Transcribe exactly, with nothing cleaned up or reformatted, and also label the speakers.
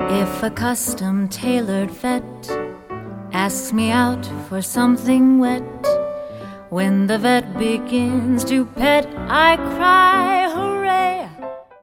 Speaker 1: If a custom-tailored vet asks me out for something wet, when the vet begins to pet, I cry.